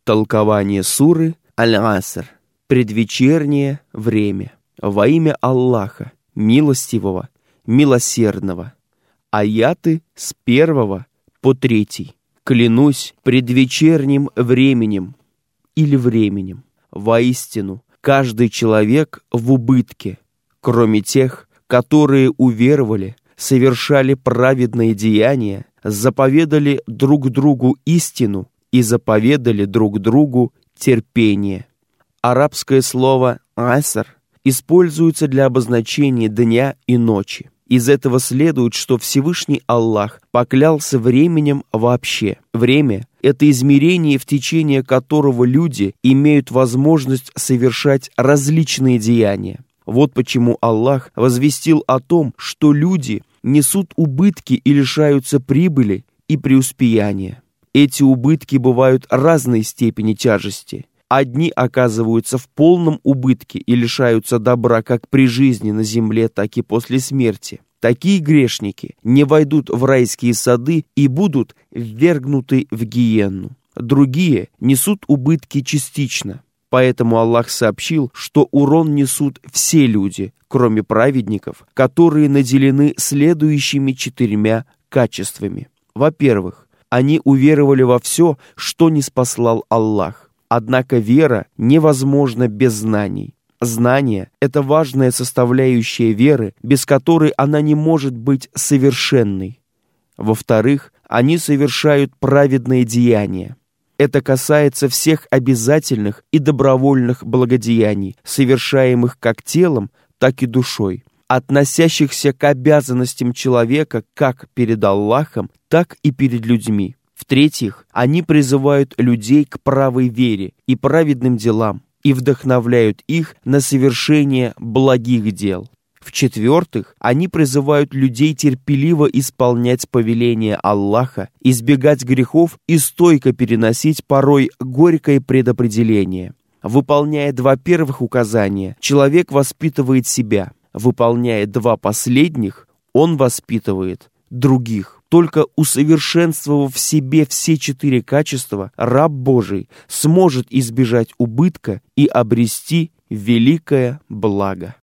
Толкование суры Аль-Аср. Предвечернее время. Во имя Аллаха, милостивого, милосердного. Аяты с 1 по 3. Клянусь предвечерним временем или временем. Воистину, каждый человек в убытке, кроме тех, которые уверовали, совершали праведные деяния, заповедали друг другу истину и заповедали друг другу терпение. Арабское слово «аср» используется для обозначения дня и ночи. Из этого следует, что Всевышний Аллах поклялся временем вообще. Время – это измерение, в течение которого люди имеют возможность совершать различные деяния. Вот почему Аллах возвестил о том, что люди несут убытки и лишаются прибыли и преуспеяния. Эти убытки бывают разной степени тяжести. Одни оказываются в полном убытке и лишаются добра как при жизни на земле, так и после смерти. Такие грешники не войдут в райские сады и будут ввергнуты в гиенну. Другие несут убытки частично. Поэтому Аллах сообщил, что урон несут все люди, кроме праведников, которые наделены следующими 4 качествами. Во-первых, они уверовали во все, что ниспослал Аллах. Однако вера невозможна без знаний. Знание – это важная составляющая веры, без которой она не может быть совершенной. Во-вторых, они совершают праведные деяния. Это касается всех обязательных и добровольных благодеяний, совершаемых как телом, так и душой, относящихся к обязанностям человека как перед Аллахом, так и перед людьми. В-третьих, они призывают людей к правой вере и праведным делам и вдохновляют их на совершение благих дел. В-четвертых, они призывают людей терпеливо исполнять повеления Аллаха, избегать грехов и стойко переносить порой горькое предопределение. Выполняя 2 первых указания, человек воспитывает себя. Выполняя 2 последних, он воспитывает других. Только усовершенствовав в себе все 4 качества, раб Божий сможет избежать убытка и обрести великое благо.